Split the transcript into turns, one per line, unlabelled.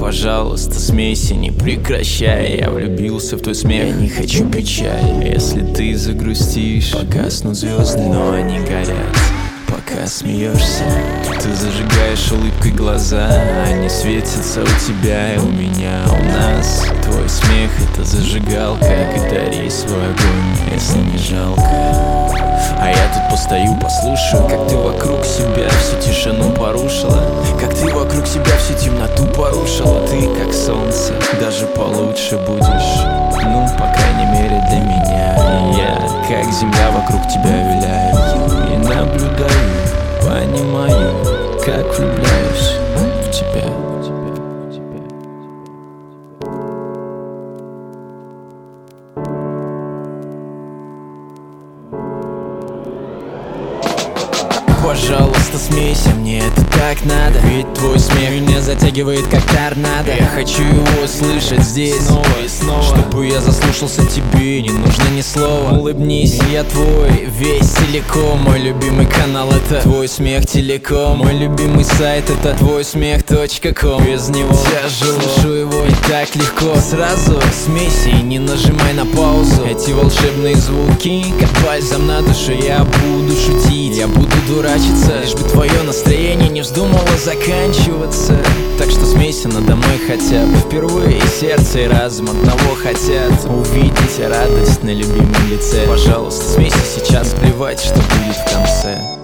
Пожалуйста, смейся, не прекращай. Я влюбился в твой смех, я не хочу печаль. Если ты загрустишь, погаснут звезды, но они горят. Пока смеешься, ты зажигаешь улыбкой глаза. Они светятся у тебя и у меня, у нас. Твой смех — это зажигалка, и дари свой огонь, если не жалко. А я тут постою, послушаю, как ты вокруг себя всю тишину порушила. Как ты вокруг себя всю темноту порушила. Ты как солнце, даже получше будешь. Ну, по крайней мере, для меня. И я, как земля, вокруг тебя виляю. И наблюдаю, понимаю, как влюбляюсь в тебя. Пожалуйста, смейся, мне это так надо. Ведь твой смех меня затягивает как торнадо. Я хочу его слышать здесь снова и снова, чтобы я заслушался тебе, не нужно ни слова. Улыбнись, я твой весь целиком. Мой любимый канал — это твой смех телеком. Мой любимый сайт — это твойсмех.ком. Без него тяжело, слышу его и так легко. Сразу смейся и не нажимай на паузу. Эти волшебные звуки, как бальзам на душу. Я буду шутить, я буду дурачиться, лишь бы твое настроение не вздумало заканчиваться. Так что смейся надо мной хотя бы. Впервые сердце и разум одного хотят увидеть радость на любимом лице. Пожалуйста, смейся сейчас, плевать, что будет в конце.